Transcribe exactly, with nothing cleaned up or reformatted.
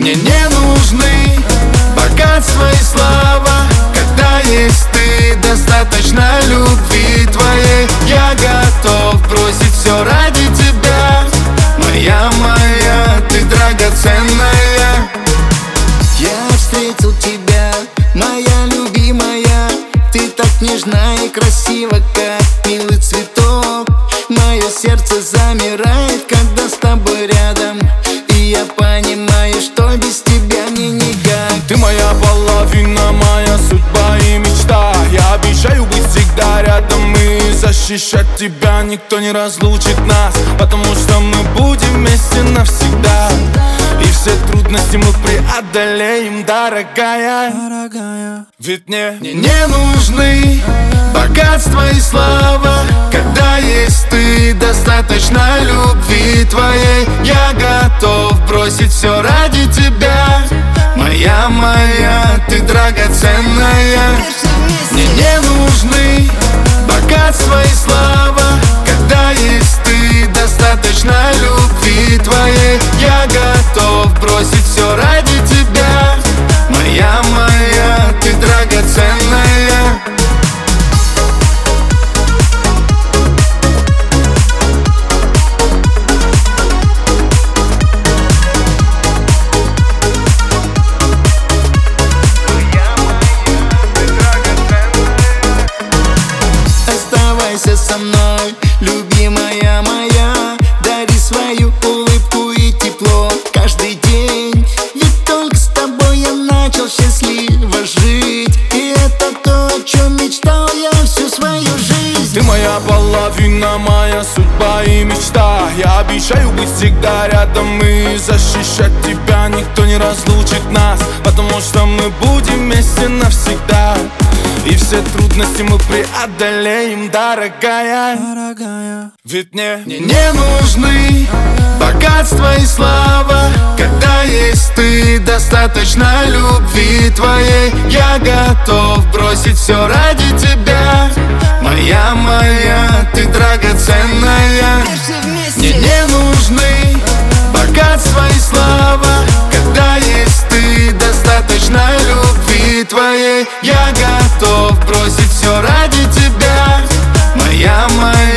Мне не нужны богатство и слава, когда есть ты, достаточно любви твоей. Я готов бросить все ради тебя, моя, моя, ты драгоценная. Я встретил тебя, моя любимая, ты так нежна и красива, как милый цветок. Мое сердце замирает, когда с тобой рядом, и я понимаю, что без тебя мне никак. Ты моя половина, моя судьба и мечта. Я обещаю быть всегда рядом и защищать тебя. Никто не разлучит нас, потому что мы будем вместе навсегда. И все трудности мы преодолеем, дорогая, дорогая. Ведь мне, мне не нужны богатство и слава, когда есть ты, достаточно любви твоей. Я готов бросить все ради тебя, моя, моя, ты драгоценная. Мне не нужны богатство и слава, когда есть ты, достаточно любви твоей. Я готов бросить все ради тебя, моя, моя, ты драгоценная. Оставайся со мной, любимая моя, дари свою улыбку и тепло каждый день. Ведь только с тобой я начал счастливо жить, и это то, о чем мечтал я всю свою жизнь. Ты моя половина, моя судьба и мечта. Я обещаю быть всегда рядом и защищать тебя. Никто не разлучит нас, потому что мы будем вместе навсегда. И все трудности мы преодолеем, дорогая, дорогая. Ведь мне, мне не нужны богатство и слава, когда есть ты, достаточно любви твоей. Я готов бросить все ради тебя, моя, моя, ты драгоценная. Мне не нужны богатство и слава, когда есть ты, достаточно любви твоей. Я готов бросить все ради тебя, моя, моя.